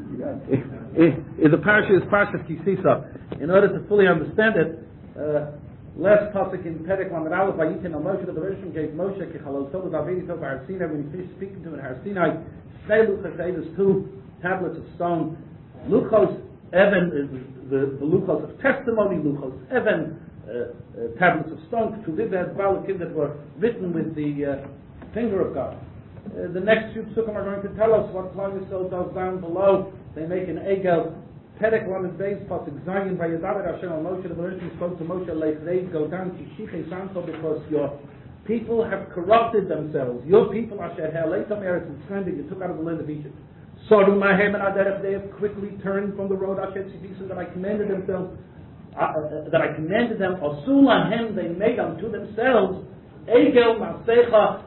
The parasha is Parashat Kisisa. In order to fully understand it, last pasuk in Perek Lamed Aleph, Vayitin al Moshe, the Bereshim gave Moshe Kechalot Tov Davidi Tov Har Sinai, when he finished speaking to him at Har Sinai, Shnei Luchos, there's 2 tablets of stone. Luchos Even, the Luchos of testimony, Luchos Even, tablets of stone, to live as Balakim that were written with the finger of God. The next few psukim are going to tell us what Klal Yisrael does down below. They make an egel. Perek Lamed Beis pasuk Zayin Vayedaber Hashem al Moshe. The Bereshim spoke to Moshe, Leifrei, go down to Shichei Santo, because your people have corrupted themselves. Your people, Asher Ha'leitam Eretz Mitzrayim, that you took out of the land of Egypt. Sodu Mahem and Aderech, they have quickly turned from the road Asher Tzivisu that I commanded themselves. That I commanded them. Osul Lahem, they made unto themselves egel Masecha,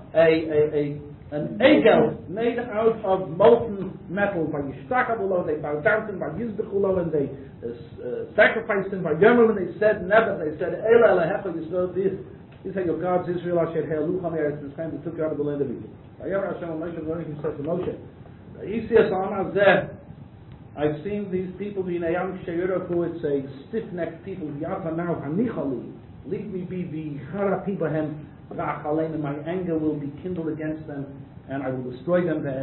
an egel made out of molten metal. By Yishtakabulo, they bowed down to him. By Yizbechulo, and they sacrificed him. By Yomel, and they said, never. They said, Ela Elehecha Yisrael, these are your gods, Israel, Asher He'alucham Eretz Mitzrayim, they took you out of the land of Egypt. By Yemer Hashem Moshe, he says to Moshe, Yisias Amazeh, I've seen these people, V'inayam Sheyuraku, it's a stiff-necked people, V'yata now, Hanichali, leave me be the Harapi Bahem, and my anger will be kindled against them, and I will destroy them. I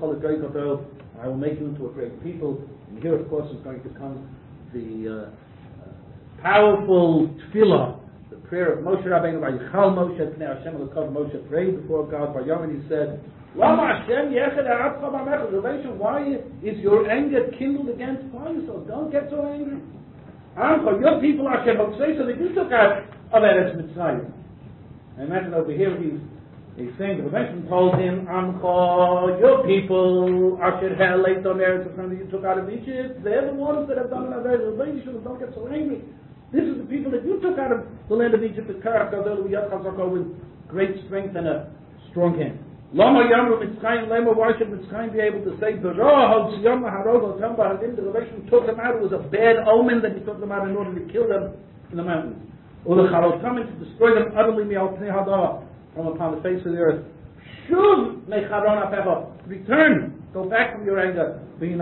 will make you into a great people. And here, of course, is going to come the powerful tefillah, the prayer of Moshe Rabbeinu. Vayichal Moshe Pnei Hashem Elokov. Moshe prayed before God. Vayom, he said, Lama Hashem Yeched Ha'atcha B'Mechad. Why is your anger kindled against Klal? Don't get so angry. Your people are Hashem, so they do took out of Eretz Mitzrayim. I imagine over here he's saying, the Rebbeinu told him, Amcha, your people, Asher Ha'leitam Eretz Mitzrayim, you took out of Egypt, they're the ones that have done an Aveirah. Don't get so angry. This is the people that you took out of the land of Egypt with Karach Gadol V'Yad with great strength and a strong hand. Lama Yamru Mitzrayim, Lama, why should Mitzrayim be able to say, Berah Ha'Tziyam Ha'Harog Ha'Tamba Ha'Dim, the Rebbeinu took them out, it was a bad omen that he took them out in order to kill them in the mountains. Coming to destroy them utterly from upon the face of the earth. Return, go back from your anger,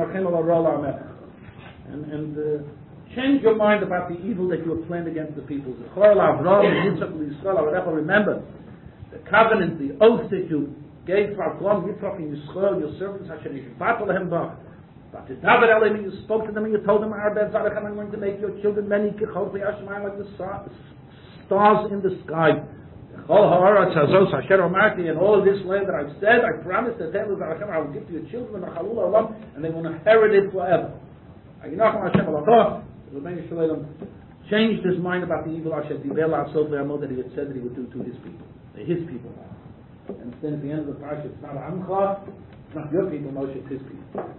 and change your mind about the evil that you have planned against the peoples. Remember the covenant, the oath that you gave to Avraham, Yitzchak, and Yisrael, your servants. But you spoke to them and you told them, I'm going to make your children many, like the stars in the sky. And all of this land that I've said, I promise that I will give to your children, and they will inherit it forever. Changed his mind about the evil that he had said that he would do to his people. And then at the end of the parasha, it's not Amcha, it's not your people, Moshe, it's his people.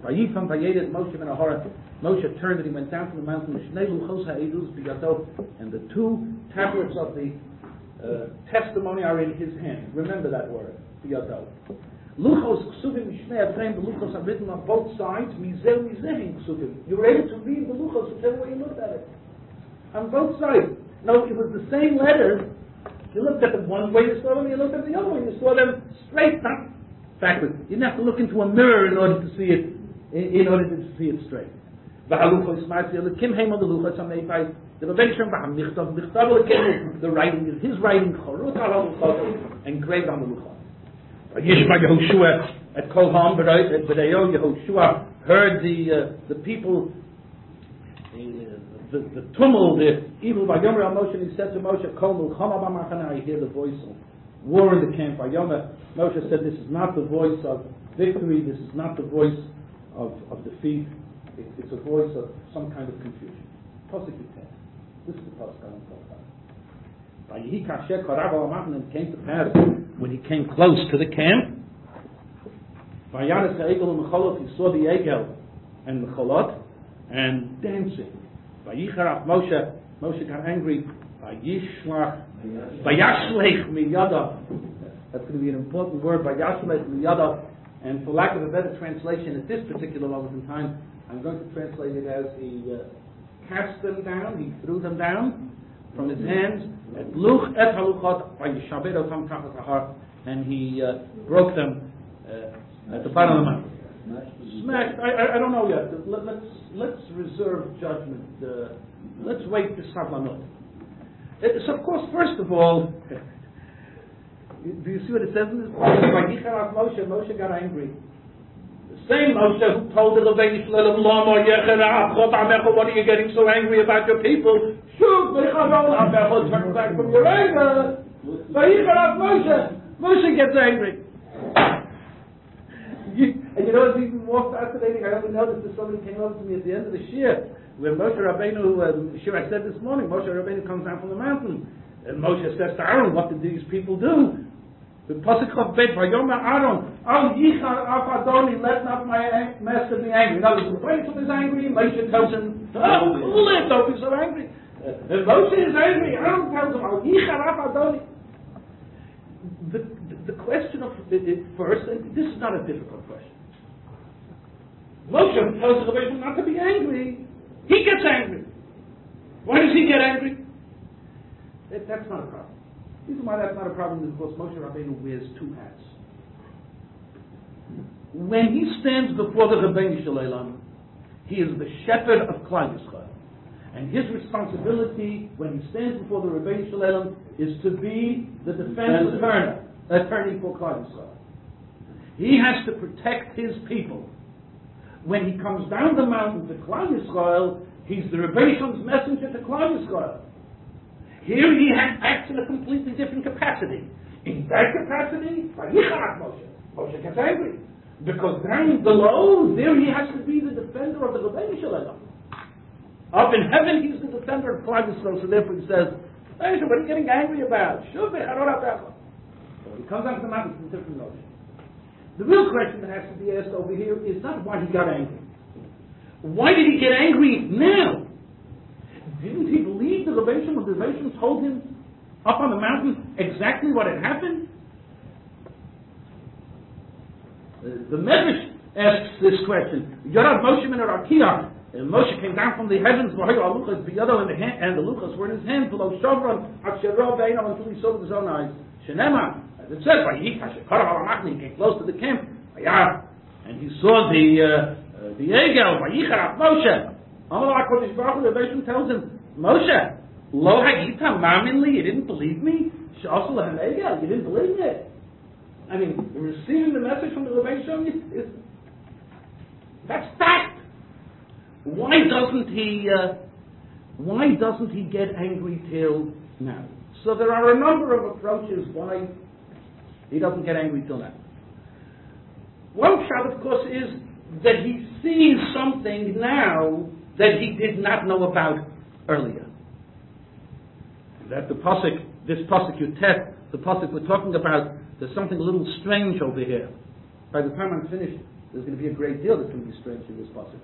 Moshe turned and he went down from the mountain, and the 2 tablets of the testimony are in his hand. Remember that word, biyado. Luchos ksuvim mishnei adreim. The luchos are written on both sides. Mizel mizehin ksuvim. You were able to read the luchos whichever way you looked at it. On both sides. No, it was the same letters. You looked at them one way, you saw them. You looked at the other way, you saw them straight, not backwards. You didn't have to look into a mirror in order to see it. In order to see it straight. The haluchos ma'aseh lekim heim the luchos are made by the Rebbeinu B'Ham Michtav lekim. The writing is his writing, chorut al luchos, engraved on the luchos. Yishma Yehoshua at Kol Ha'am B'Dayo. Yehoshua heard the people, the tumult, the evil. Vayomer al Moshe, and he said to Moshe, Kol Milchama B'Machana, I hear the voice of war in the camp. Vayomer, Moshe said, this is not the voice of victory, this is not the voice of defeat, it's a voice of some kind of confusion. This is the pasuk I'm talking about. And it came to pass when he came close to the camp, he saw the egel and the cholot and dancing. Moshe got angry. Vayashlech miyada. That's going to be an important word. Vayashlech miyada. And for lack of a better translation at this particular moment in time, I'm going to translate it as he cast them down, he threw them down from his hands, and he broke them at the bottom of the mountain. smashed. I don't know yet. Let's reserve judgment. Let's wait to Savlanot. So of course, first of all, do you see what it says in this? Moshe got angry. The same Moshe who told the Rebbeinu Shalom, what are you getting so angry about your people? Turn back from your anger. Moshe gets angry. And you know what's even more fascinating? I only noticed that somebody came over to me at the end of the Shir, when Moshe Rabbeinu, Shir I said this morning, Moshe Rabbeinu comes down from the mountain, and Moshe says to Aaron, what did these people do? The Pasuk of Bet, Vayomer Aaron, Al Yichar Af Adoni, let not my master be angry. Now, the Rebbeinu is angry, Moshe tells him, cool it, don't be so angry. And Moshe is angry, Aaron tells him, Al Yichar Af Adoni. The question of it first, and this is not a difficult question. Moshe tells the Rebbeinu not to be angry. He gets angry. Why does he get angry? That's not a problem. The reason why that's not a problem is because Moshe Rabbeinu wears two hats. When he stands before the Rebbeinu Shalom, he is the shepherd of Klal Yisrael. And his responsibility when he stands before the Rebbeinu Shalom is to be the defense attorney for Klal Yisrael. He has to protect his people. When he comes down the mountain to Klal Yisrael, he's the Rebbeinu Shalom's messenger to Klal Yisrael. Here he acts in a completely different capacity. In that capacity, Moshe gets angry. Because down below, there he has to be the defender of the Rebbeinu Shalom. Up in heaven, he's the defender of Klal Yisrael, so therefore he says, hey, so what are you getting angry about? So he comes down to the mountain, it's a different notion. The real question that has to be asked over here is not why he got angry. Why did he get angry now? Didn't he believe the Rebbeinu when the Rebbeinu told him up on the mountain exactly what had happened? The Medrash asks this question. Yorav Moshe min Arakia. Moshe came down from the heavens, and the luchas were in his hand, below Shavron, until he saw with his own eyes. Shenema, as it says, he came close to the camp, and he saw the Egel, Moshe. The Rebbeinu tells him, Moshe, lo hagita maminli, you didn't believe me? Shasal Egel, you didn't believe me? I mean, receiving the message from the Rebbeinu is that's fact. Why doesn't he get angry till now? So there are a number of approaches why he doesn't get angry till now. One shot, of course, is that he sees something now that he did not know about earlier. That the pasuk, this pasuk Yutet, the pasuk we're talking about, there's something a little strange over here. By the time I'm finished, there's going to be a great deal that's going to be strange in this pasuk.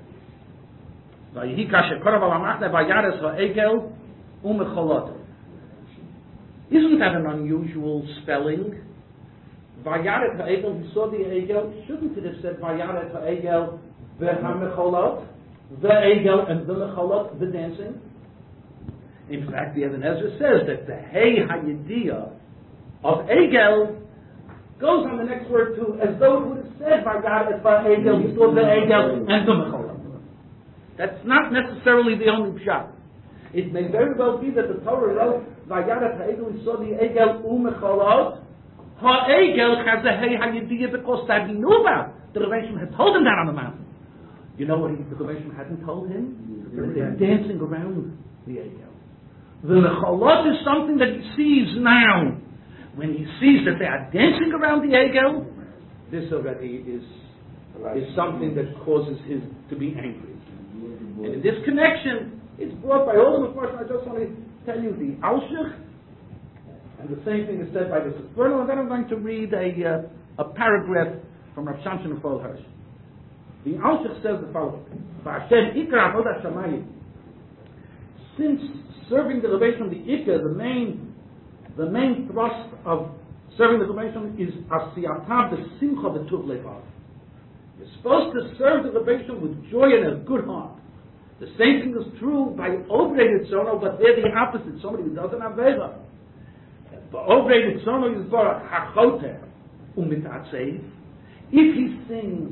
Isn't that an unusual spelling? Vayaret ha'egel, he saw the egel. Shouldn't it have said Vayaret ha'egel v'hamecholot, the egel and the mecholot, the dancing? In fact, the Eben Ezra says that the hey hayidiyah of egel goes on the next word too, as though it would have said Vayaret ha'egel, he saw the egel and the mecholot. That's not necessarily the only pshat. It may very well be that the Torah wrote Vayaret ha'egel, he saw the egel umecholot. Ha'egel has a hey hayidiyah because that he knew about. The Rebbeinu had told him that on the mountain. You know what the Rebbeinu hadn't told him? They're dancing around the egel. The mecholot is something that he sees now. When he sees that they are dancing around the egel, this already is something that causes him to be angry. And in this connection, it's brought by all the Mepharshim. I just want to tell you the Alshich, and the same thing is said by the Sifrino, and then I'm going to read a paragraph from Rav Shamshon of Fol Hirsch. The Alshich says the following: V'Hashem ikra avodas shamayim. Since serving the Rebbeinu, the ikra, the main thrust of serving the Rebbeinu is asiyatav b'simcha b'tuv levav. You're supposed to serve the Rebbeinu with joy and a good heart. The same thing is true by Obrei Ritzono, but they're the opposite. Somebody who doesn't have Veda. But Obrei Ritzono is for Hachoter Umitatzev. If he sings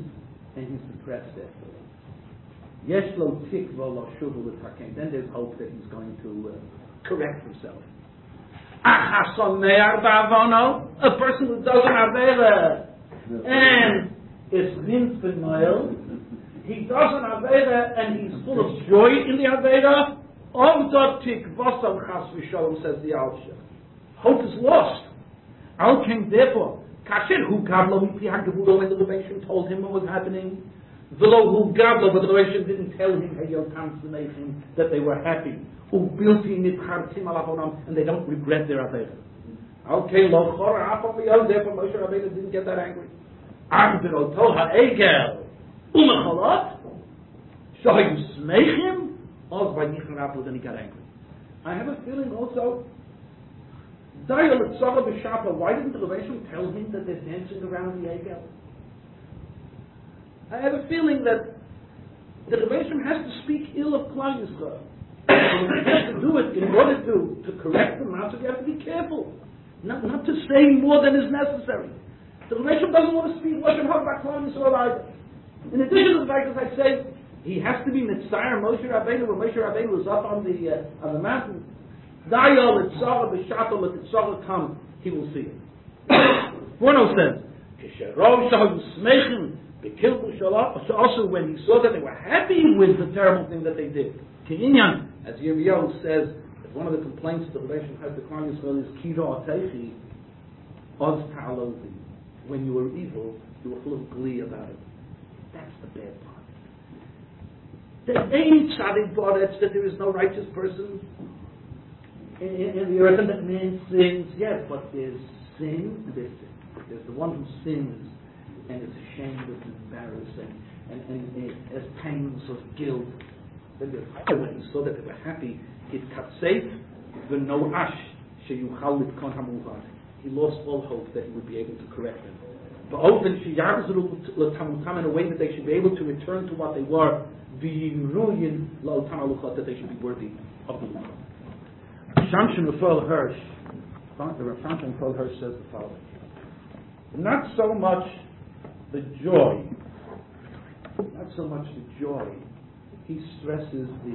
and he's depressed after it. Yesh lo tikva lo shuvu l'taken. Then there's hope that he's going to correct himself. A person who does an avera and is rinz b'noel, he does an avera and he's full of joy in the avera. Omdot tikvasam chas v'shalom, says the Alshach. Hope is lost. Al came therefore. Kasher hu gavlo mipi hagavuro, when the Rebbeinu told him what was happening. V'lo hu gavlo, but the Rebbeinu didn't tell him that they were happy. And they don't regret their Aveda. Okay, lo chora apamiyot, therefore Moshe Rabbeinu didn't get that angry. Amdero toha egel umechalot shoyu smeichim oz vayichon rapu, then he got angry. I have a feeling also, why didn't the Rebbeinu tell him that they're dancing around the egel? I have a feeling that the Rebbeinu has to speak ill of Klal Yisrael. You have to do it in order to correct them. Now, so you have to be careful, not to say more than is necessary. The Rebbeinu doesn't want to speak Lashon Hara about Klal Yisrael either. In addition to the fact, as I say, he has to be Mitzayir Moshe Rabbeinu when Moshe Rabbeinu was up on the mountain. Dayol etzara b'shato l'tetzara come, he will see it. Forno says, also when he saw that they were happy with the terrible thing that they did. Kinyan, as Yirmiyahu says, that one of the complaints the relation has to Klal Yisrael is Kira Atechi, Oz Ta'alozi. When you were evil, you were full of glee about it. That's the bad part. There ain't tzaddik baretz, that there is no righteous person in the earth and that man sins. Yes, but there's sin and there's sin. There's the one who sins and is ashamed and embarrassed and has pangs of guilt. Then when he saw that they were happy, it cut safe, no ash, he lost all hope that he would be able to correct them. In a way that they should be able to return to what they were, that they should be worthy of the Luchah. Shamshon Raphael Hirsch, the Rav Shamshon Raphael Hirsch says the following: not so much the joy. He stresses the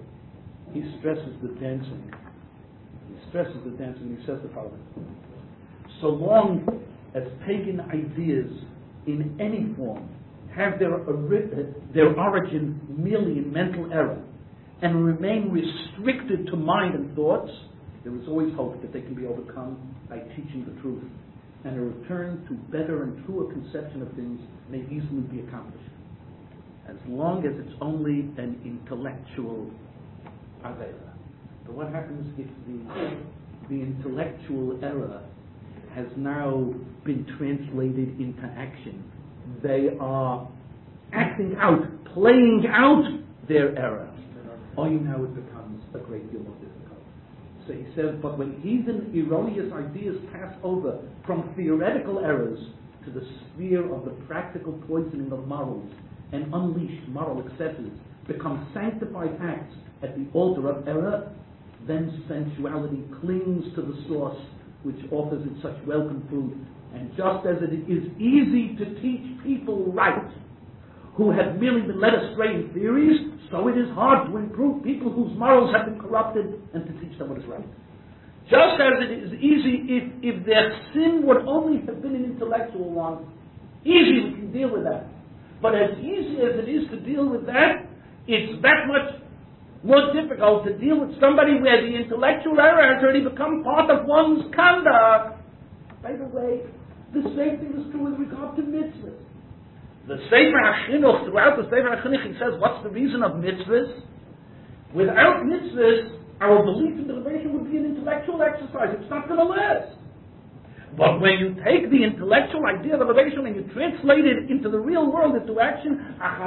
dancing. He says the following: so long as pagan ideas in any form have their origin merely in mental error and remain restricted to mind and thoughts, there is always hope that they can be overcome by teaching the truth, and a return to better and truer conception of things may easily be accomplished. As long as it's only an intellectual avera. But what happens if the intellectual error has now been translated into action? They are acting out, playing out their error. Now it becomes a great deal more difficult. So he says, but when even erroneous ideas pass over from theoretical errors to the sphere of the practical poisoning of morals, and unleashed moral excesses become sanctified acts at the altar of error, then sensuality clings to the source which offers it such welcome food. And just as it is easy to teach people right who have merely been led astray in theories, so it is hard to improve people whose morals have been corrupted and to teach them what is right. Just as it is easy, if their sin would only have been an intellectual one, easy, we can deal with that. But as easy as it is to deal with that, it's that much more difficult to deal with somebody where the intellectual error has already become part of one's conduct. By the way, the same thing is true with regard to mitzvahs. The Sefer HaChinuch, throughout the Sefer HaChinuch, he says, what's the reason of mitzvahs? Without mitzvahs, our belief in the Rebbeinu would be an intellectual exercise. It's not going to last. But when you take the intellectual idea of the Rebbeinu and you translate it into the real world, into action,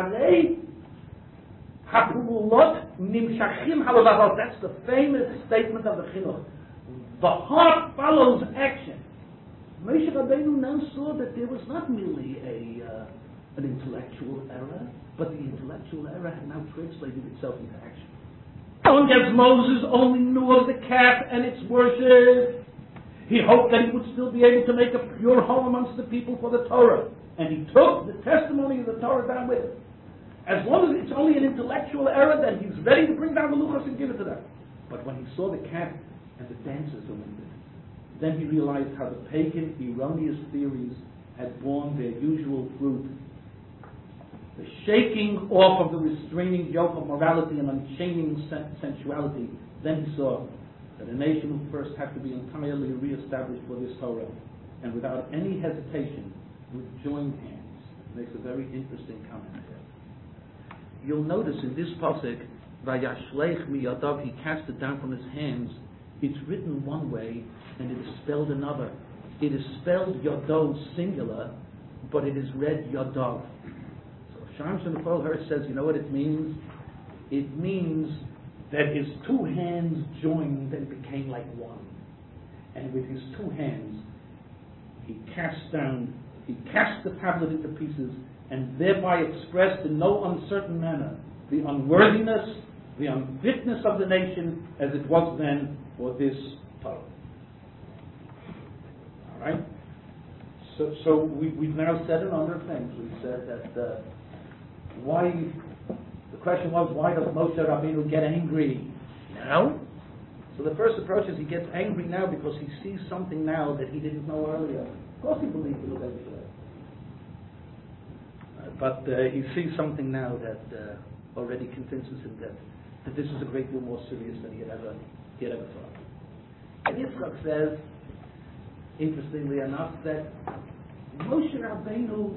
that's the famous statement of the Chinuch. The heart follows action. Moshe Rabbeinu now saw that there was not merely an intellectual error, but the intellectual error had now translated itself into action. Long as Moses only knew of the calf and its worship, he hoped that he would still be able to make a pure home amongst the people for the Torah and he took the testimony of the Torah down with him. As long as it's only an intellectual error, then he's ready to bring down the luchos and give it to them. But when he saw the cat and the dancers doing it, then he realized how the pagan, erroneous theories had borne their usual fruit. The shaking off of the restraining yoke of morality and unchaining sensuality. Then he saw that a nation would first have to be entirely reestablished for this Torah, and without any hesitation would join hands. It makes a very interesting comment here. You'll notice in this pasuk, Vayashlech miyadav, he cast it down from his hands. It's written one way and it is spelled another. It is spelled Yado singular, but it is read Yadav. So Shamshon Nefal says, you know what it means? It means that his two hands joined and became like one. And with his two hands, he cast the tablet into pieces, and thereby expressed in no uncertain manner the unworthiness, the unfitness of the nation as it was then for this Torah. All right? So we've now said a number of things. We've said that the question was, why does Moshe Rabbeinu get angry now? So the first approach is he gets angry now because he sees something now that he didn't know earlier. Of course he believed in the Rebbe. But he sees something now that already convinces him that this is a great deal more serious than he had ever thought. And Yitzchak says, interestingly enough, that Moshe Rabbeinu,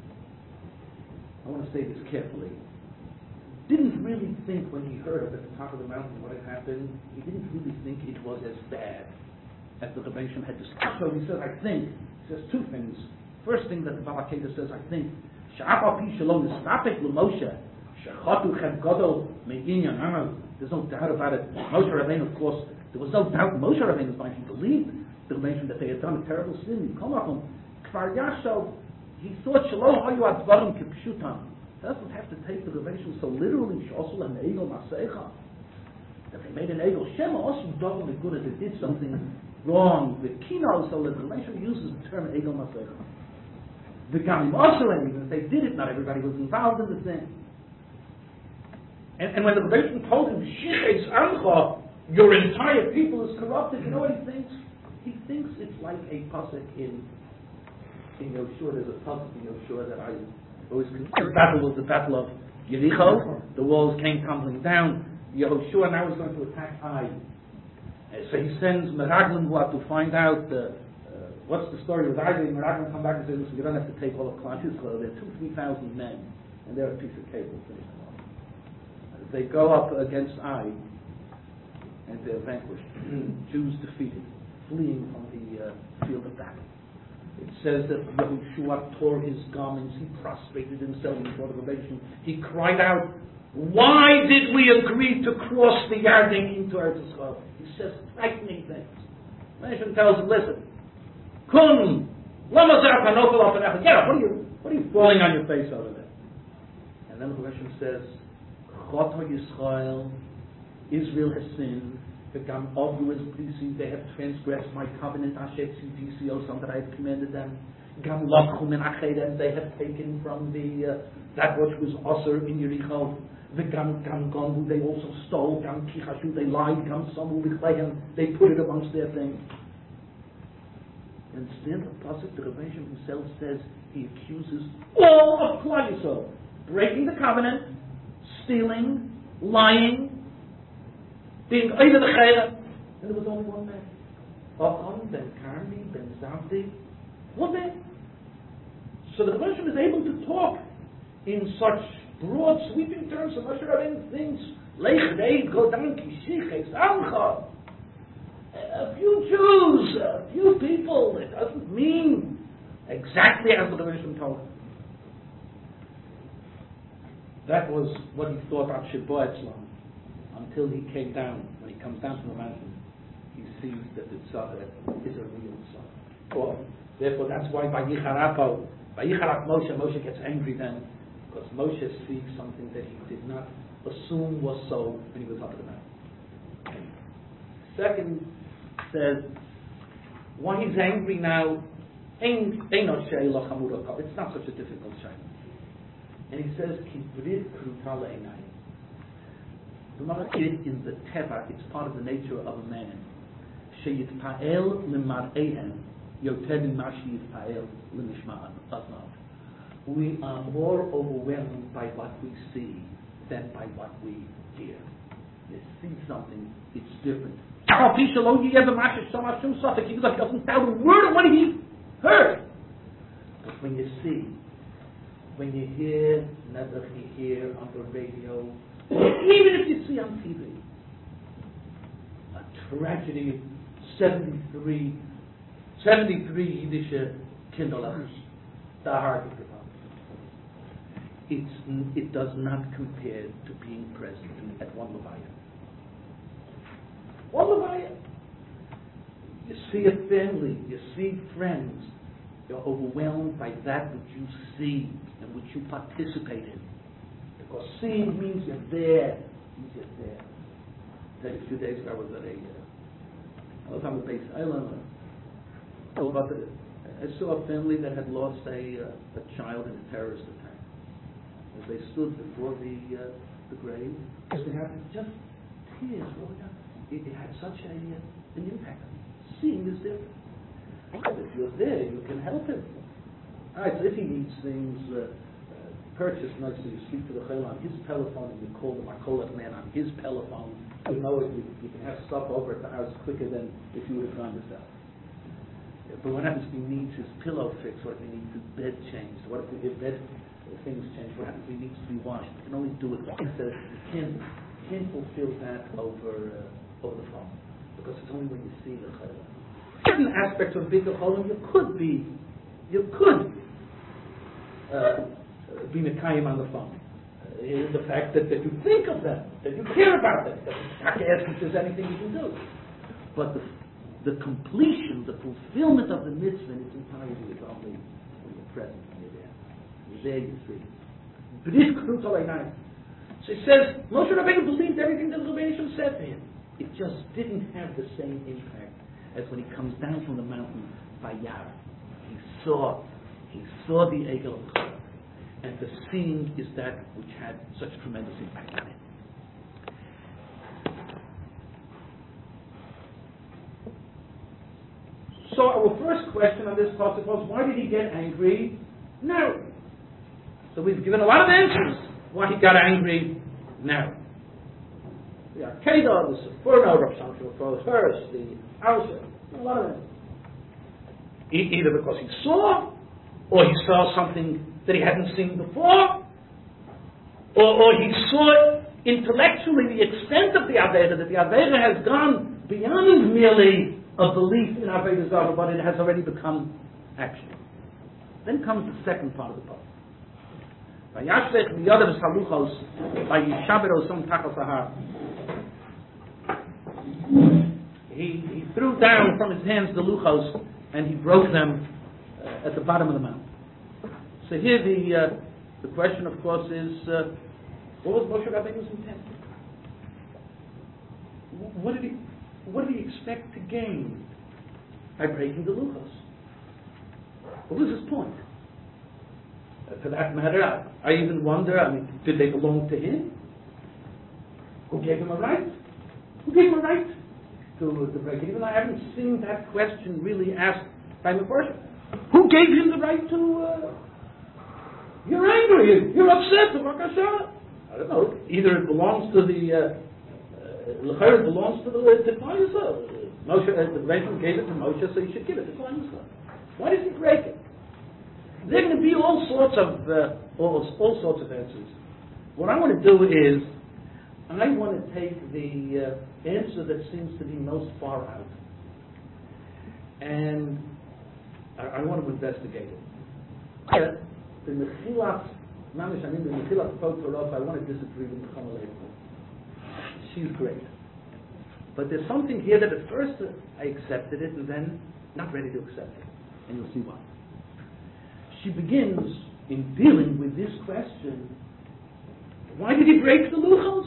I want to say this carefully, didn't really think when he heard up at the top of the mountain what had happened, he didn't really think it was as bad as the Rebbe Shem had discussed. So he says, he says two things. First thing that the Baal HaKedah says, I think, there's no doubt about it. Moshe Rabbeinu, of course, there was no doubt in Moshe Rabbeinu's mind. He believed the Rebbe that they had done a terrible sin. Kvar Yashov, he thought, Shalom hayu advarim kipshutam. Doesn't have to take the Rebbe so literally. Shosel and Egel Masecha, that they made an Egel Shema also double good as they did something wrong with Kino, so the Rebbe uses the term Egel Masecha. The Gamim also, even if they did it, not everybody was involved in the thing. And when the Rebbe told him, Shiches Ancha, your entire people is corrupted, you know what he thinks? He thinks it's like a pasuk in Yoshua. There's a pasuk in Yoshua that I always consider. The battle was the battle of Yericho. The walls came tumbling down. Yehoshua now is going to attack Ai. So he sends Meraglim who have to find out what's the story with Ai. Meraglim come back and say, listen, you don't have to take all of Klal Yisrael. There are 2,000-3,000 men, and they're a piece of cable. They go up against Ai, and they're vanquished. Jews defeated, fleeing from the field of battle. It says that Yehoshua tore his garments, he prostrated himself before the Rebbe. He cried out, why did we agree to cross the Yarden into Eretz Yisrael? He says frightening things. Rebbe tells him, listen, Kun, lama zeh kanofel al panecha, get up, what are you falling on your face over there? And then the Rebbe says, Chot Yisrael, Israel has sinned. They have transgressed my covenant, something that I have commanded them. They have taken from the that which was Asur in Yericho. They also stole. They lied. They put it amongst their things. And stand the pasuk, the Rebbe himself says he accuses all of Klal Yisrael, breaking the covenant, stealing, lying, being over the chayra, and there was only one man. Ochon ben Karmi ben Zavdi, one man. So the Rebbe is able to talk in such broad, sweeping terms. So Moshe Rabbeinu thinks, Lech Dei Godan Kishiches Amcha. A few Jews, a few people. It doesn't mean exactly as the Rebbe told him. That was what he thought about Sheba Etzlam. Until he came down, when he comes down from the mountain, he sees that the Tzaddik is a real Tzaddik. Well, therefore, that's why by Yicharap Moshe gets angry then, because Moshe sees something that he did not assume was so when he was up at the mountain. Second says, why he's angry now, It's not such a difficult shayla. And he says, the market in the teva, it's part of the nature of a man. We are more overwhelmed by what we see than by what we hear. You see something, it's different. He doesn't tell the word of what he heard. But when you see, when you hear, never you hear on the radio, even if you see on TV, a tragedy of 73 Yiddish Kinderlachs, the heart of the it does not compare to being present at one Levaya. One Levaya. You see a family, you see friends, you're overwhelmed by that which you see and which you participate in. Because seeing means you're there. A few days ago I was on the base island. I saw a family that had lost a child in a terrorist attack. As they stood before the grave, they had just tears rolling down. It had such an impact. Seeing is different. But if you're there, you can help him. All right, so if he needs things purchased, so you speak to the chayla on his telephone and you call the makolat man on his telephone. You know you can have stuff over at the house quicker than if you would have gone yourself. But what happens if he needs his pillow fixed? What if he needs his bed changed? What if his bed things change? What happens if he needs to be washed? You can only do it. He says you can't fulfill that over the phone because it's only when you see the chayla. Certain aspects of bigger cholim you could be mekayim on the phone. The fact that you think of them, that you care about them, that you have to ask if there's anything you can do. But the completion, the fulfillment of the mitzvah in its entirety is only when you're present, when you're there. You're there, you see. So he says, Moshe Rabbeinu believed everything that Rabbeinu Shem said to him. It just didn't have the same impact as when he comes down from the mountain by Yar. He saw the Egel of God. And the seeing is that which had such tremendous impact on him. So our first question on this passage was, why did he get angry? No. So we've given a lot of answers why he got angry now. The Arcada, the Sephora, Rav Shamshon first, the Ausa, a lot of them. Either because he saw, or he saw something that he hadn't seen before, or he saw intellectually the extent of the Aveda, that the Aveda has gone beyond merely a belief in Aveda Zarah, but it has already become action. Then comes the second part of the passage. Vayashlech miyadav saluchos vayishaberu som tachas hahar. He threw down from his hands the luchos and he broke them at the bottom of the mountain. So here the question, of course, is what was Moshe Rabbeinu's intent? What did he expect to gain by breaking the luchos? What was his point? For that matter, I even wonder, did they belong to him? Who gave him a right? Who gave him a right to break it? Even I haven't seen that question really asked by Mephosheth. Who gave him the right to... You're angry, you're upset, I don't know. Either it belongs to the... L'chayr belongs to the Klal Yisrael. Moshe, the Rebbe gave it to Moshe, so you should give it to Klal Yisrael. Why does he break it? There are going to be all sorts of answers. What I want to do is, I want to take the answer that seems to be most far out, and I want to investigate it. The Mechilas, the Mechilas Torah, I want to disagree with the Chama Leibman. She's great, but there's something here that at first I accepted it, and then not ready to accept it, and you'll see why. She begins in dealing with this question, why did he break the luchos?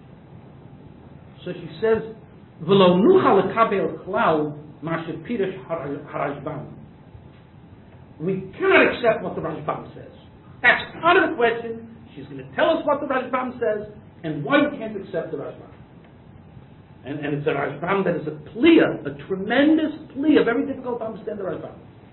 So she says, V'lo nucha lekabel klal ma shepirish harashban. We cannot accept what the Rashbam says. That's part of the question. She's going to tell us what the Rashbam says and why we can't accept the Rashbam. And it's a Rashbam that is a plea, a tremendous plea, very difficult to understand the Rashbam.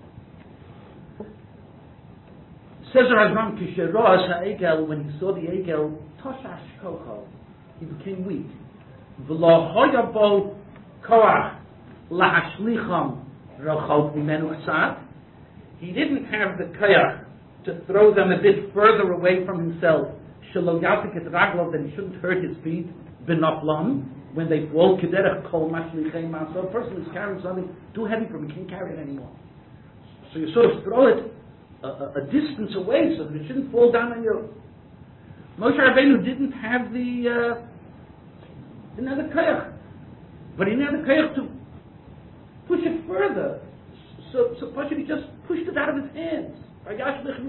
Says the Rashbam, Kisheroas ha'egel, when he saw the egel, Toshash Koko, he became weak. V'lo hoyabo koach lahashlicham rochot mimenu ksat. He didn't have the koach to throw them a bit further away from himself. Shelo yasik et raglov, that he shouldn't hurt his feet. Benaflam, when they fall. Kederech kol mashlichem maso. A person who's carrying something too heavy for him, he can't carry it anymore. So you sort of throw it a distance away so that it shouldn't fall down on you. Moshe Rabbeinu didn't have the koach, but he didn't have the koach to push it further. So he just pushed it out of his hands. Like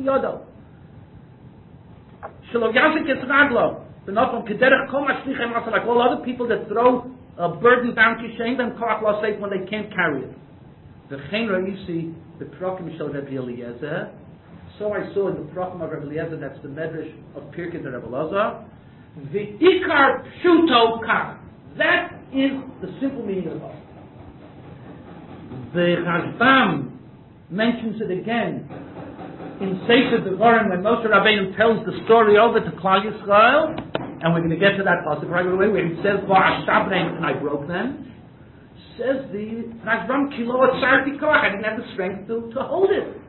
all other people that throw a burden down kishen them koach l'aseit when they can't carry it. V'chein ra'isi b'prokim shel Rabbi Eliezer. So I saw in the prokim of Rabbi Eliezer, that's the medrash of Pirkei de Rabbi Elazar. V'ikar pshuto kach. That is the simple meaning of the pasuk. The Rashbam mentions it again in Sefer Devarim when Moshe Rabbeinu tells the story over to Klal Yisrael, and we're going to get to that pasuk right away where he says, and I broke them. Says the Rashbam, Kilo Tzarti Koach, I didn't have the strength to hold it.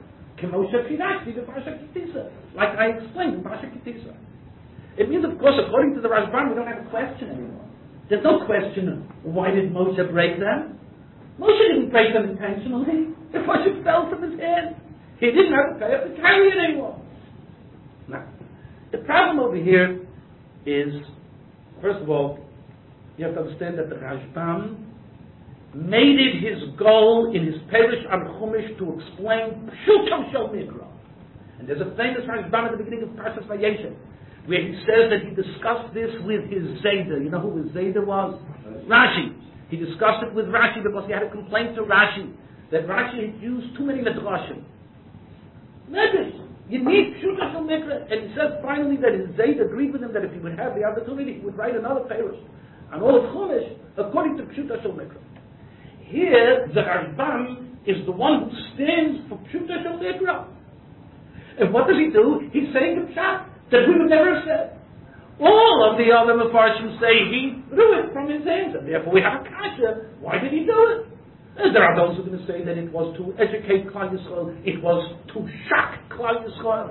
Like I explained in Pasha Kitisa. It means, of course, according to the Rashbam, we don't have a question anymore. There's no question, why did Moshe break them? Moshe didn't break them intentionally. It Moshe fell from his hand. He didn't have to pay up to carry it anymore. Now, the problem over here is, first of all, you have to understand that the Rashbam made it his goal in his Perish on Chumash to explain Pshuto Shel Mikra. And there's a famous Rashbam at the beginning of Parshas Vayeshev, where he says that he discussed this with his Zayda. You know who his Zayda was? Rashi. He discussed it with Rashi because he had a complaint to Rashi that Rashi had used too many medrashim. Medrash. You need Pshuto Shel Mikra. And he says finally that his Zayda agreed with him that if he would have the opportunity, he would write another Perish on all of Chumash according to Pshuto Shel Mikra. Here, the Rashbam is the one who stands for Pshuto Shel Mikra. And what does he do? He's saying a pshat that we would never have said. All of the other Mefarshim say he threw it from his hands, and therefore we have a kasha. Why did he do it? And there are those who are going to say that it was to educate Klal Yisrael, it was to shock Klal Yisrael.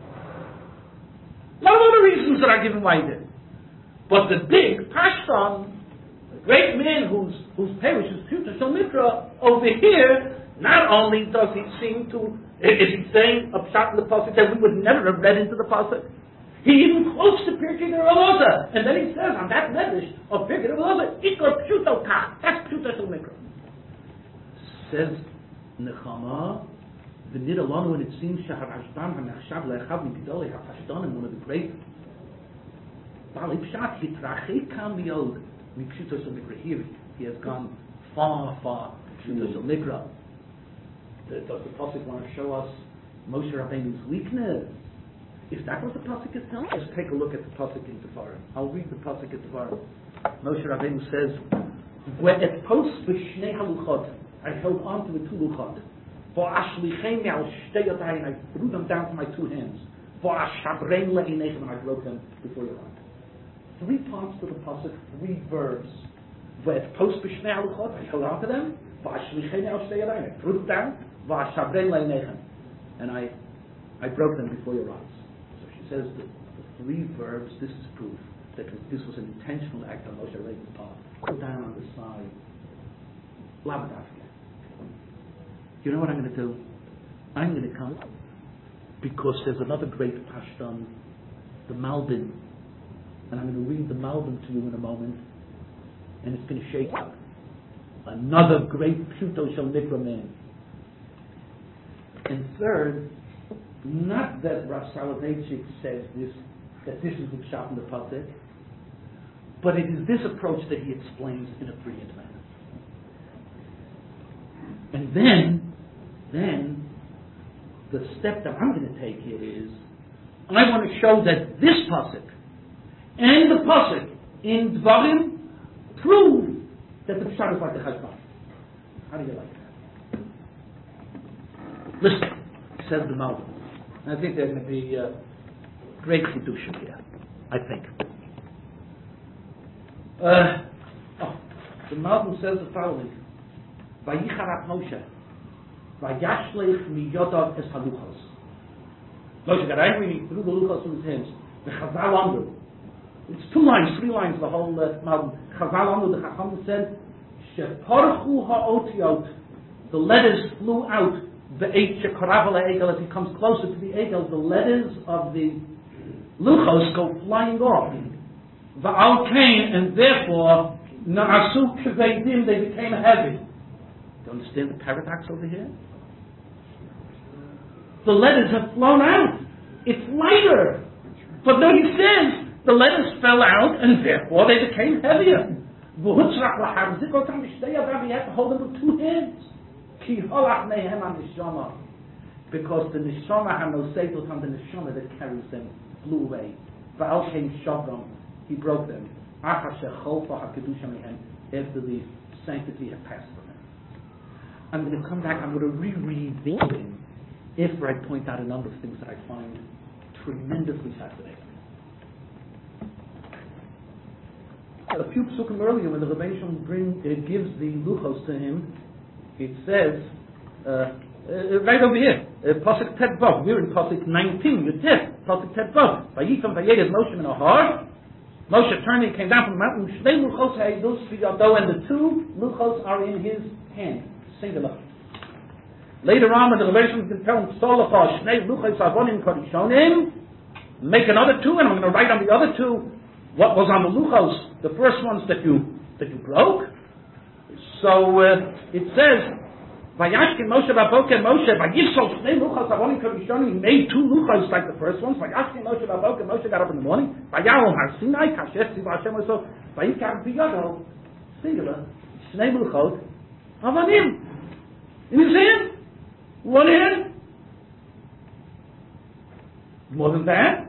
A lot of other reasons that are given why he did it. But the big Pashtan, great man whose parish is Pshuto Shel Mikra, over here, not only does he seem to, is he saying a pshat in the pasuk that we would never have read into the pasuk? He even quotes the Pirkei de Elazar, and then he says on that medrash of Pirkei de Elazar, Ikar Pshuto Kach, that's Pshuto Shel Mikra. Says Nechama, v'nid alonu, and it seems Shahar Rashbam HaMechshav Le'echav Migdolei HaPashtanim, one of the great Bali Pshat, Hitrachei Kam Miod. Pshuto Shel Mikra. Here he has gone far Pshuto Shel Mikra. Does the pasuk want to show us Moshe Rabbeinu's weakness? If that was the pasuk is telling us, take a look at the pasuk in Devarim. I'll read the pasuk in Devarim. Moshe Rabbeinu says, "Ve'et post b'shnei haluchot, I held on to the two luchot. V'ashlichein al shtei yadayim, I threw them down to my two hands. V'ashabrein le'inechem, and I broke them before your eyes." 3 parts to the pasuk, 3 verbs. Ve'et post b'shnei haluchot, I held on to them. V'ashlichein al shtei yadayim, I threw them down. V'ashabrein le'inechem, and I broke them before your eyes. So she says the 3 verbs. This is proof that this was an intentional act on Moshe Rabbeinu's part. Put down on the side. Labadafka. You know what I'm going to do? I'm going to come because there's another great Pashtan, the Malbim, and I'm going to read the Malbim to you in a moment, and it's going to shake up. Another great Pshuto Shel Mikra man. And third, not that Rav Soloveitchik says this, that this is the pshat in the pasuk, but it is this approach that he explains in a brilliant manner. And then the step that I'm going to take here is, I want to show that this pasuk and the pasuk in Dvarim prove that the Pshat is like the Chazon. How do you like that? Listen, says the Malbim. I think there's going to be great Chidushim here. I think. The Malbim says the following: Vayicharat Moshe, Vayashlech miyodav es haluchos. Moshe got angry, he threw the luchos from his hands. The Chazal Amru. It's 2 lines, 3 lines, the whole Malbim. Chazal Amru, the Chacham said, Sheparchu ha'otiot, the letters flew out. The eight shekarav ha'egel, as he comes closer to the egel, the letters of the luchos go flying off. Va'al kain, and therefore, na'asu keveidim, they became heavy. Do you understand the paradox over here? The letters have flown out. It's lighter. But no, he says, the letters fell out, and therefore they became heavier. We have to hold them with 2 hands. Because the neshama had no seitos on the neshama that carries them flew away. He broke them. After the sanctity had passed from him. I'm going to come back, I'm going to reread the thing after I point out a number of things that I find tremendously fascinating. A few psukim earlier, when the Rebbeinu Shalom gives the luchos to him, it says, right over here, Pasuk Tet Vav, we're in Pasuk 19, Yudef, Pasuk Tet Vav, Vayifam Vayed Moshe min Ahar, Moshe turned and came down from the mountain, Shnei luchos ha'edus biyado, and the 2 luchos are in his hand, singular. Later on, when the Rebbeinu can tell him, Solacha, Shnei luchos avonim korishonim, make another 2, and I'm going to write on the other 2 what was on the luchos, the first ones that you broke. So it says, Vayashkin Moshe Baboker Moshe Vayisol Shnei luchos avonim korishonim, he made 2 luchos like the first ones. Vayashkin Moshe Baboker Moshe got up in the morning. Vayalom Har Sinai Kasher Tziva Hashem Oso Vayikar Biyado, singular, Shnei luchos avonim in his hand. 1 hand. More than that,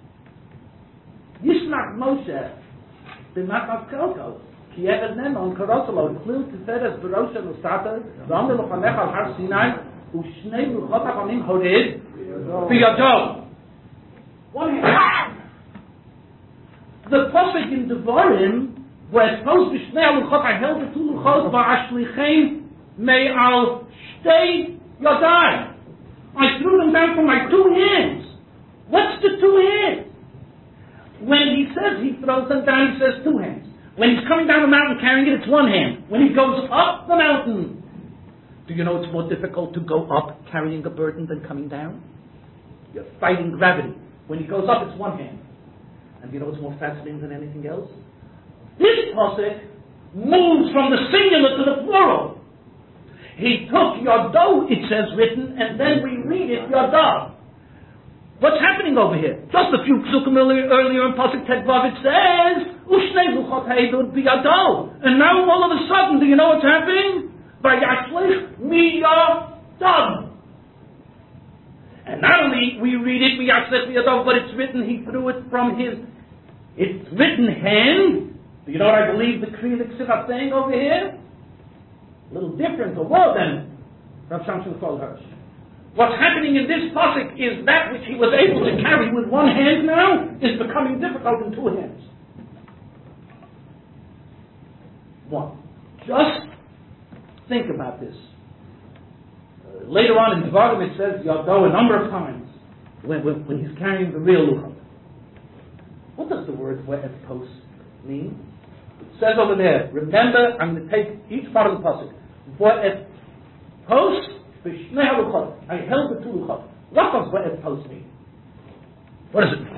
Yismak Moshe b'matnas kelkos ki eved nemon karosalo include tiferes berosha lusata v'amr l'chanecha al har Sinai u'shnei luchot ha'avonim horid b'yado. 1 hand. The pasuk in Devarim, where it's supposed to be shnei luchot, I held the 2 luchot va'ashlichein me'al shtei yadai. I threw them down from my 2 hands. What's the 2 hands? When he says he throws them down, he says 2 hands. When he's coming down the mountain carrying it, it's 1 hand. When he goes up the mountain, do you know it's more difficult to go up carrying a burden than coming down? You're fighting gravity. When he goes up, it's 1 hand. And do you know what's more fascinating than anything else? This pasuk moves from the singular to the plural. He took Yado, it says written, and then we read it Yadav. What's happening over here? Just a few psukim earlier in Pasuk Tet Vav, it says, Ushnei luchot ha'edut biyado. And now all of a sudden, do you know what's happening? Vayashlech miyadav. And not only we read it, Vayashlech miyadav, but it's written, he threw it from his, it's written hand. Do you know what I believe the Kriya Ksiv are saying over here? A little different or more than Rav Shamshon Kol Hirsch. What's happening in this pasuk is that which he was able to carry with 1 hand now is becoming difficult in 2 hands. 1. Just think about this. Later on in Devarim it says Yado a number of times when he's carrying the real luchot. What does the word Ve'et Pos mean? It says over there, remember, I'm going to take each part of the pasuk. Ve'et Pos b'shnei haluchot. I held the 2 luchot. What does Ve'et Pos mean? What does it mean?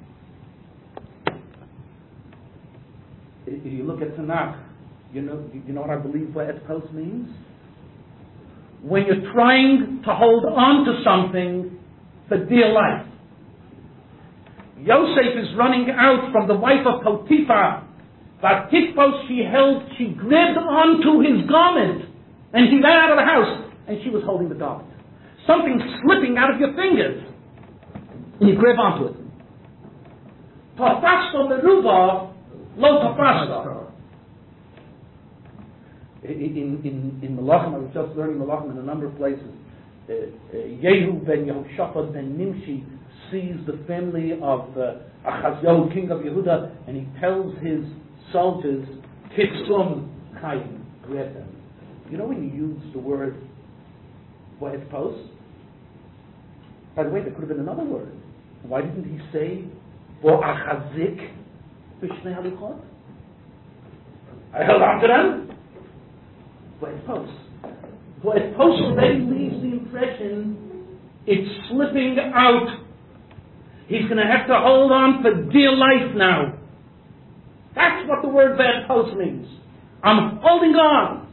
If you look at Tanakh, you know what I believe Ve'et Pos means? When you're trying to hold on to something for dear life. Yosef is running out from the wife of Potiphar. Vatikpos, she grabbed onto his garment, and he ran out of the house, and she was holding the garment. something slipping out of your fingers, and you grab onto it. Tafasta meruba, lo tafasta. In Melachim, I was just learning Melachim in a number of places. Yehu ben Yehoshaphat ben Nimshi sees the family of Achazyahu, king of Yehuda, and he tells his soldiers, Titzum Chayim, grab them. You know when you use the word Vo'et Pos? By the way, there could have been another word. Why didn't he say Vo'achazik B'shnei Halichot? I held on to them. Vo'et Pos. Vo'et Pos already leaves the impression it's slipping out. He's going to have to hold on for dear life now. That's what the word Vo'et Pos means. I'm holding on.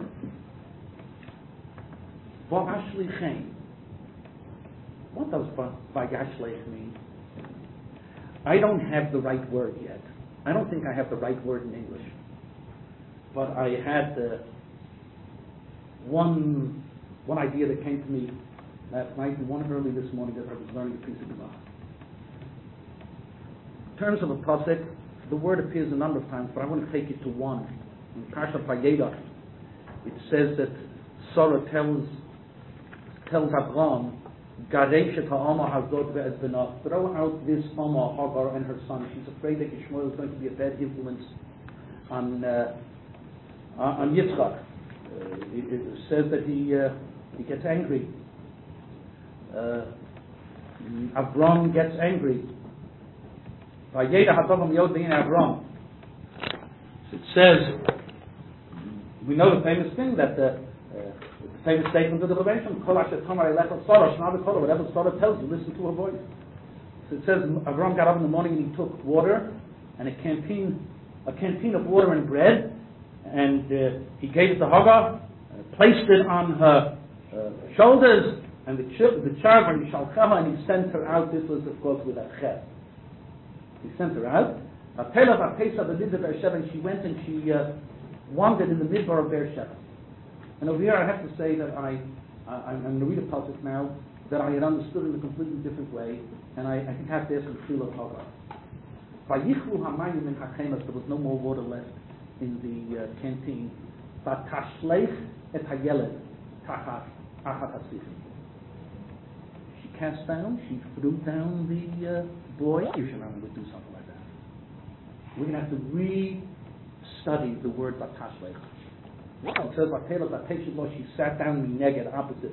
V'ashlichem. What does Vayashlech mean? I don't have the right word yet. I don't think I have the right word in English. But I had one idea that came to me last night and one early this morning as I was learning a piece of Gemara. In terms of a pasuk, the word appears a number of times, but I want to take it to one. In Parshat Vayelach, it says that Sarah tells Abraham, Gareshet ha'ama hazot ve'ez benah, throw out this Ama, Hagar, and her son. She's afraid that Yishmael is going to be a bad influence on Yitzchak. It says that he gets angry. Abraham gets angry. It says, we know the famous thing that the famous statement of the Rebbeinu, whatever Sarah tells you, listen to her voice. So it says Abraham got up in the morning and he took water and a canteen of water and bread, and he gave it to Hagar, placed it on her shoulders, and the child, and he sent her out. This was, of course, with a ches. He sent her out. And she went and she wandered in the midbar of Beersheba. And over here I have to say that I'm going to read a passage now that I had understood in a completely different way, and I think I have to ask the Tefillah of Hagar. There was no more water left in the canteen. She cast down, she threw down the boy. Yerushalayim would do something like that. We're going to have to re-study the word Batashlech. It says, she sat down neged opposite,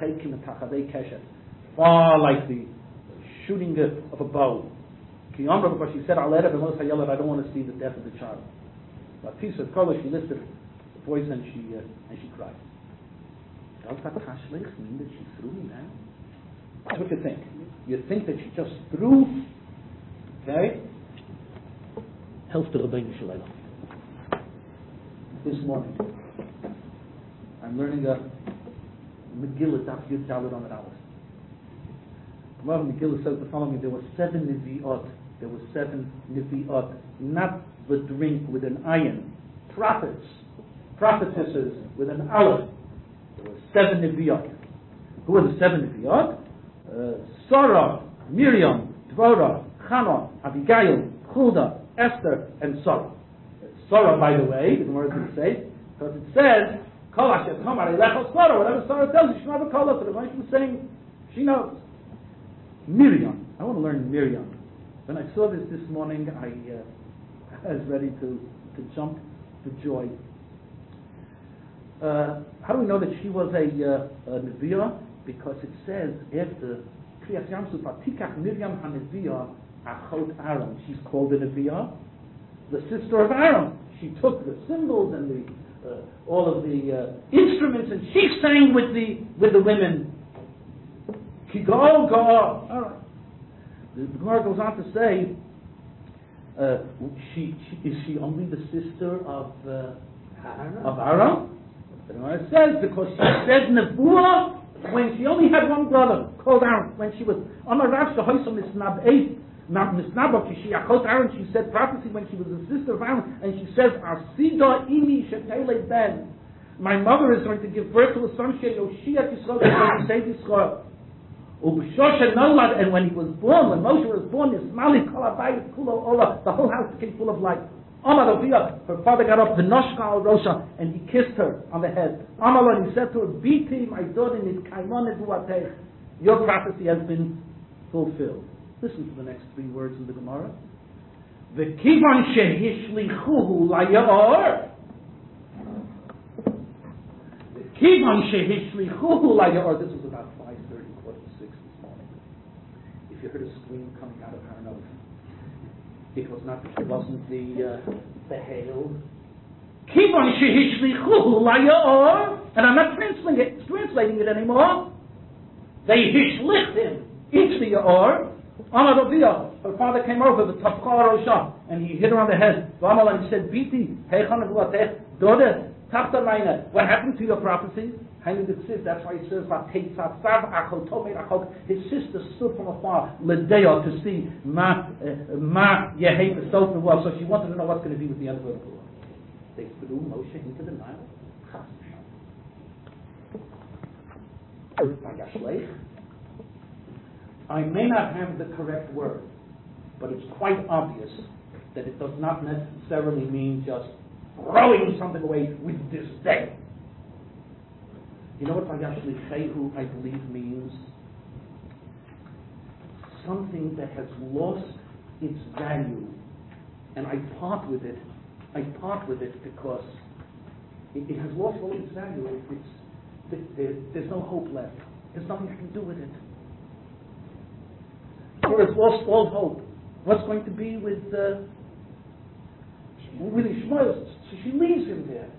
far like the shooting of a bow. Because she said, I don't want to see the death of the child. But piece of color, she lifted her voice and she cried. Does Batashlech mean that she threw me down? That's what you think. You think that she just threw, okay? Health to Rebbeinu Shalom. This morning, I'm learning a Megillah, Daf Yud Daled on an Aleph. Well, Megillah says the following: there were 7 Nevi'ot. There were 7 Nevi'ot, not the drink with an ayin. Prophets, prophetesses with an aleph. There were 7 Nevi'ot. Who were the 7 Nevi'ot? Sarah, Miriam, Dvorah, Chana, Abigail, Huldah, Esther, and Sarah. Sarah, by the way, the Gemara doesn't say, because it says, Kol Asher Tomar Elecha Sarah, whatever Sarah tells you, she's not a Kol Asher. The Gemara was saying, she knows. Miriam. I want to learn Miriam. When I saw this morning, I was ready to jump for joy. How do we know that she was a Nevi'ah? Because it says after Kriyas Yamsuf, Tikach Miriam HaNevi'ah Achot Aaron. She's called a Nevi'ah, the sister of Aaron. She took the cymbals and all of the instruments, and she sang with the women. Kigal Ga. All right. The Gemara goes on to say, is she only the sister of Aaron? The Gemara says because she said Nevuah when she only had one brother called Aaron. When she was Amar Rav Shehoisam Misnabok Shiyachot Aaron, she said prophecy when she was the sister of Aaron, and she says Asida Imi Shetele Ben. My mother is going to give birth to a son, Yoshia Yisrael, is going to save Yisrael. And when he was born, when Moshe was born, the whole house became full of light. Her father got up, V'noshka al Rosha, and he kissed her on the head. And he said to her, Biti, my daughter, your prophecy has been fulfilled. Listen to the next three words in the Gemara. V'kivan shehishlichuhu layor. V'kivan shehishlichuhu layor. This was about 5:30, 5:45 this morning. If you heard a scream coming out of her nose, it was not. It wasn't the hail. Kivan shehishlichuhu layor. And I'm not translating it anymore. They hishlicht him. Each the yaor. Her father came over the Tafkar Osha and he hit her on the head. And he said, Biti, daughter, what happened to your prophecy? That's why it says his sister stood from afar, Ledeo, to see Ma Yehe was. So she wanted to know what's going to be with the other little boy. They threw Moshe into the Nile. I may not have the correct word, but it's quite obvious that it does not necessarily mean just throwing something away with disdain. You know what Vayashlichehu, I believe, means? Something that has lost its value, and I part with it because it has lost all its value. There's no hope left. There's nothing I can do with it. Or has lost all hope. What's going to be with Ishmael? So she leaves him there.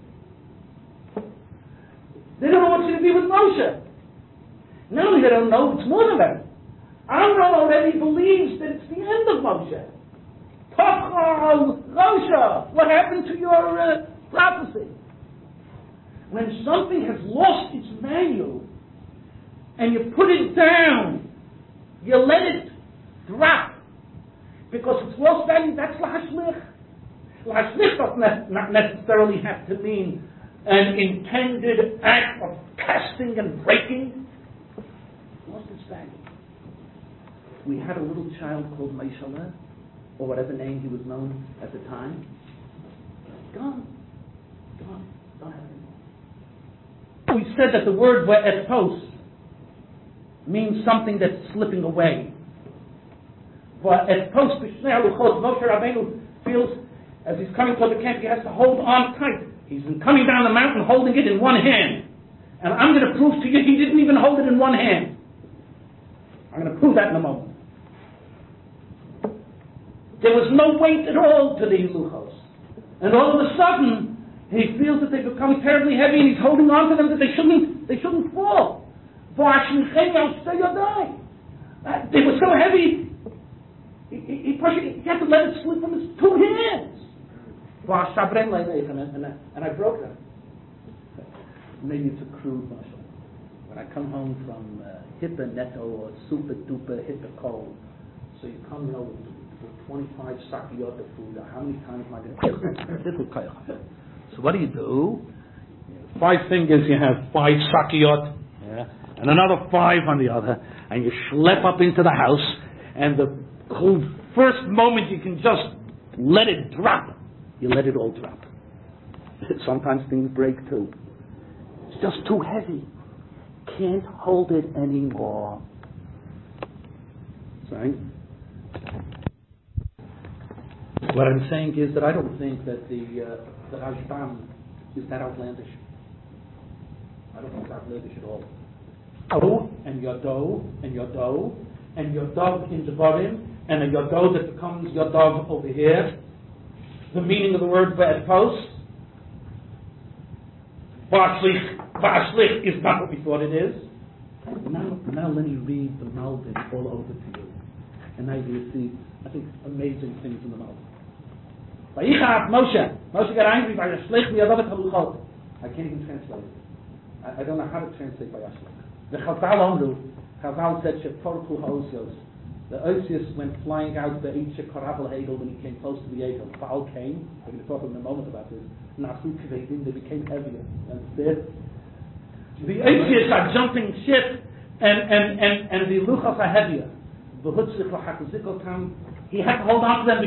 They don't know what's going to be with Moshe. Not only they don't know, it's more than that. Amram already believes that it's the end of Moshe. Tachal Rosha, what happened to your prophecy? When something has lost its value and you put it down, you let it drop because it's lost value, that's lahashlich. Lahashlich does not necessarily have to mean an intended act of casting and breaking. Lost its value. We had a little child called Meishalah, or whatever name he was known at the time. Gone. Don't have it anymore. We said that the word ve'etos means something that's slipping away. Ve'etos b'shnei haluchot. Moshe Rabbeinu feels as he's coming toward the camp, he has to hold on tight. He's been coming down the mountain holding it in one hand. And I'm going to prove to you he didn't even hold it in one hand. I'm going to prove that in a moment. There was no weight at all to these luchos. And all of a sudden, he feels that they've become terribly heavy and he's holding on to them that they shouldn't fall. They were so heavy, he had to let it slip from his two hands. And I broke them. Maybe it's a crude muscle. When I come home from Hippa Netto or Super Duper Hippa Cold, so you come, with 25 sakiyot of food, how many times am I going to So what do? 5 fingers, you have 5 sakiyot, and another 5 on the other, and you schlep up into the house, and the whole first moment you can just let it drop. You let it all drop. Sometimes things break too. It's just too heavy. Can't hold it anymore. Right? What I'm saying is that I don't think that the Rashbam is that outlandish. I don't think it's outlandish at all. Oh, and Yodo, and Yodo, and Yodov in Devarim, and a Yodo that becomes Yodov over here. The meaning of the word ve'etos. Va'ashlich is not what we thought it is. Now let me read the Malbim all over to you. And now you see, I think, amazing things in the Malbim. Vayichaf Moshe. Moshe got angry by Yashlich mi'adavat haluchot. I can't even translate it. I don't know how to translate by Yashlich. The Chazal Omru, Chazal said, Shetorku ha'osios. The Osius went flying out the Eicha Koravel Hegel when he came close to the Egel. Baal came. We're going to talk in a moment about this. Nasu Kvedim, they became heavier. Understand? The Osius are jumping ship, and the Luchas are heavier. He had to hold on to them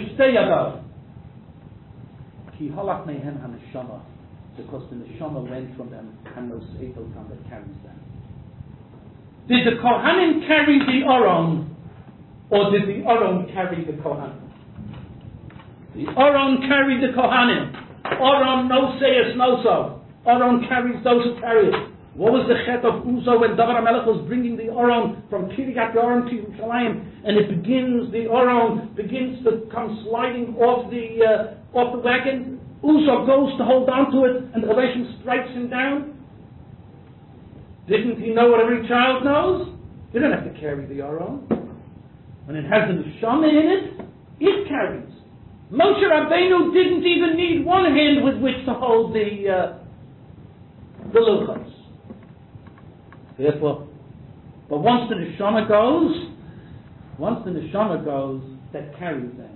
because the neshama went from them and no Eitel Tam that carries them. Did the Kohanim carry the Aron, or did the Aron carry the Kohanim? The Aron carried the Kohanim. Aron no sayas no so. Aron carries those who carry it. What was the chet of Uzo when David HaMelech was bringing the Aron from Kiryat Yearim to Yerushalayim, and the Aron begins to come sliding off the wagon. Uzo goes to hold on to it, and the relation strikes him down. Didn't he know what every child knows? You don't have to carry the Aron. When it has the neshama in it carries. Moshe Rabbeinu didn't even need one hand with which to hold the luchos. Therefore, but once the neshama goes, that carries them.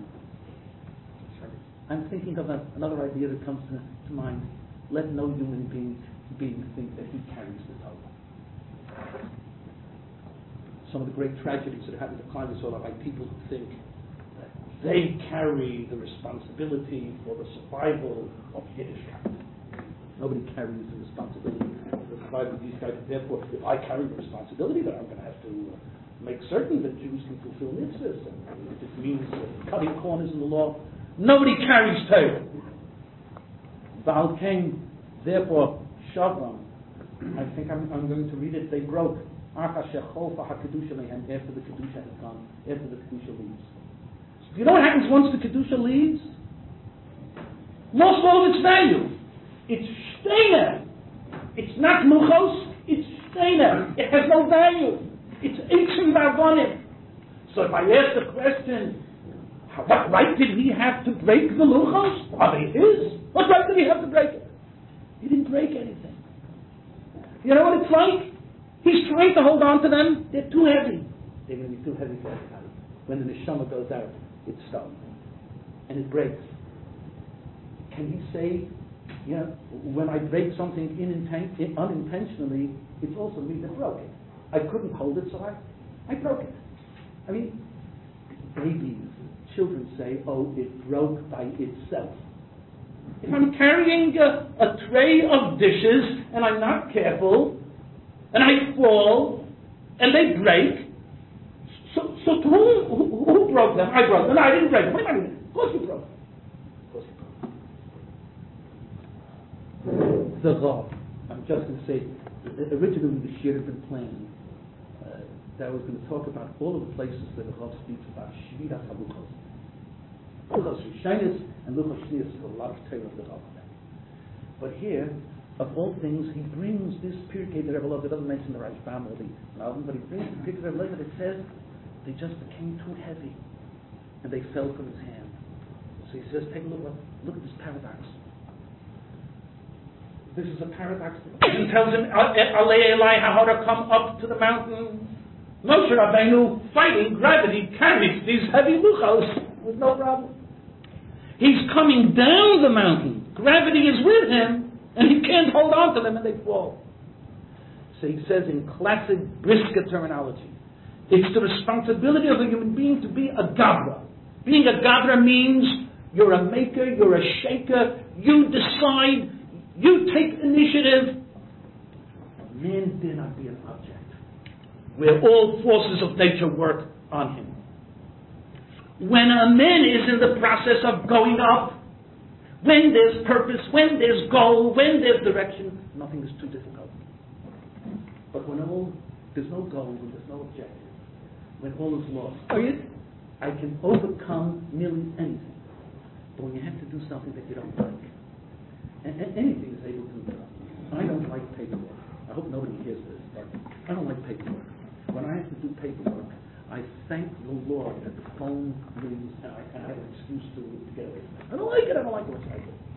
I'm thinking of another idea that comes to mind. Let no human being think that he carries the Torah. Some of the great tragedies that happen to climate are by people who think that they carry the responsibility for the survival of Yiddishkeit. Nobody carries the responsibility for the survival of Yiddishkeit. Therefore, if I carry the responsibility, then I'm going to have to make certain that Jews can fulfill mitzvahs. And if it means cutting corners in the law, nobody carries Torah. Baal came, therefore, Shavram. I think I'm going to read it. They broke. After the Kedusha has gone, after the Kedusha leaves. Do you know what happens once the Kedusha leaves? Lost all of its value. It's Steiner. It's not Muchos, it's Steiner. It has no value. It's Eitzim Vavonim. So if I ask the question, what right did he have to break the Luchos? Are they his? What right did he have to break it? He didn't break anything. You know what it's like? He's trying to hold on to them. They're too heavy. They're going to be too heavy for everybody. When the neshama goes out, it's stone. And it breaks. Can he say, when I break something unintentionally, it's also me that broke it. I couldn't hold it, so I broke it. I mean, babies, children say, it broke by itself. If I'm carrying a tray of dishes and I'm not careful, and I fall, and they break, so who broke them? I broke them. No, I didn't break them. What do you mean? Of course you broke them. Of course you broke them. The Rav. I'm just going to say, originally the Shir had been planned that I was going to talk about all of the places that the Rav speaks about Shviras HaLuchos. Luchos Rishonos and Luchos Shnius is a lot of Torah of the Rav. But here, of all things, he brings this Pirkei the Rebbe Loza. It doesn't mention the Rashbam or the Malvin, but he brings the Pirkei the Rebbe Loza that says they just became too heavy and they fell from his hand. So he says, take a look at this paradox. This is a paradox. He tells him, Alei Elai Hahara, come up to the mountain. Moshe Rabbeinu, fighting gravity, carries these heavy luchos with no problem. He's coming down the mountain. Gravity is with him. And he can't hold on to them and they fall. So he says in classic Brisker terminology, it's the responsibility of a human being to be a Gabra. Being a Gabra means you're a maker, you're a shaker, you decide, you take initiative. Man dare not be an object where all forces of nature work on him. When a man is in the process of going up, when there's purpose, when there's goal, when there's direction, nothing is too difficult. But when there's no goal, when there's no objective, when all is lost, I can overcome nearly anything. But when you have to do something that you don't like, and anything is able to do. I don't like paperwork. I hope nobody hears this, but I don't like paperwork. When I have to do paperwork, I thank the Lord that the phone rings and I have an excuse to get away from it. I don't like it what's like it.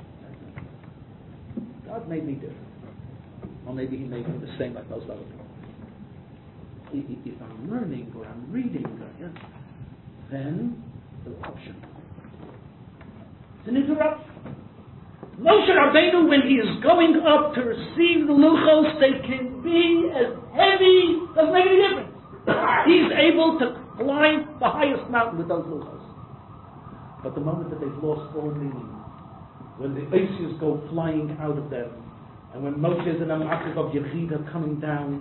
God made me different. Or maybe He made me the same like most other people. If I'm learning or I'm reading, then interruption. It's an interruption. Moshe Rabbeinu, when he is going up to receive the luchos, they can be as heavy, doesn't make any difference. He's able to climb the highest mountain with those luchos. But the moment that they've lost all meaning, when the Asias go flying out of them, and when Moshe is in a massive of Yechida coming down,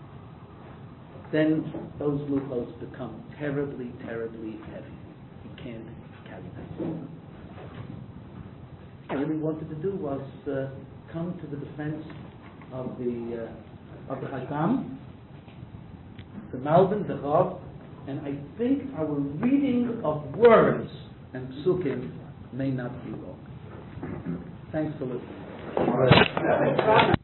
then those luchos become terribly, terribly heavy. He can't carry them. What he wanted to do was come to the defense of the Hakam, the Malbim, the Rav, and I think our reading of words and psukim may not be wrong. Thanks for listening.